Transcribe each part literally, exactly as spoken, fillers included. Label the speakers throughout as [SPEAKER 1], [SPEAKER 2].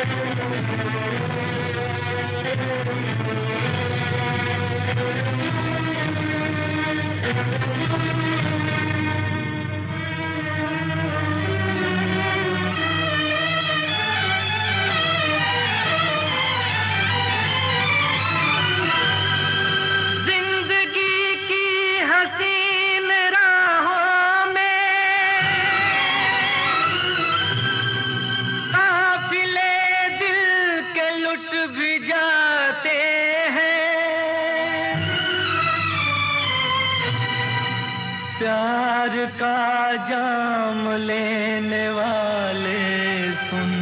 [SPEAKER 1] प्यार का जाम लेने वाले सुन,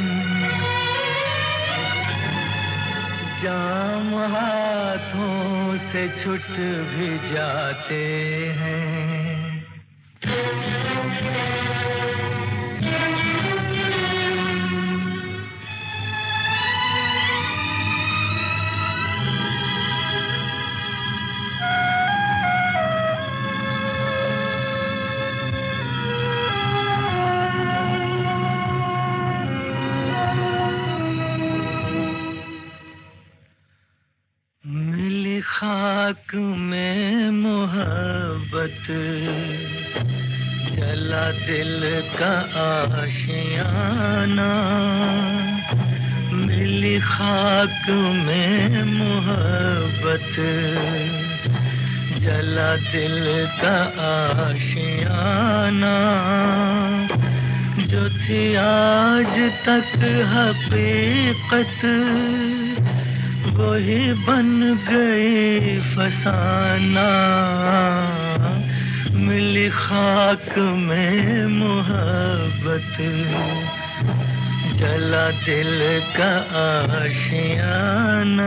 [SPEAKER 1] जाम हाथों से छूट भी जाते हैं। खाक में मोहब्बत जला दिल का आशियाना, मिली खाक में मोहब्बत जला दिल का आशियाना, जो थी आज तक हकीकत वही बन गई फसाना। मिली खाक में मोहब्बत जला दिल का आशियाना।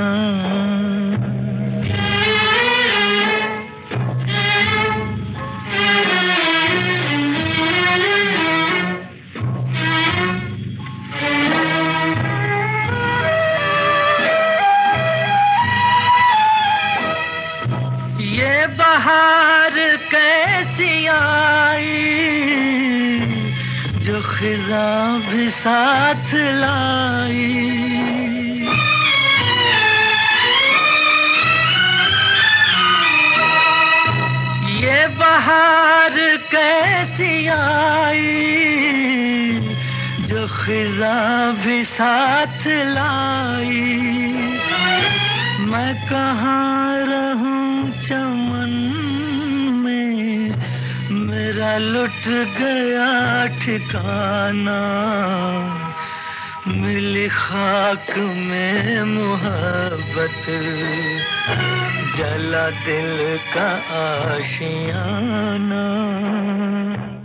[SPEAKER 1] बहार कैसी आई जो खिज़ां भी साथ लाई, ये बहार कैसी आई जो खिज़ां भी साथ लाई। मैं कहाँ रहूं चमन में, मेरा लुट गया ठिकाना। मिली खाक में मोहब्बत जला दिल का आशियाना।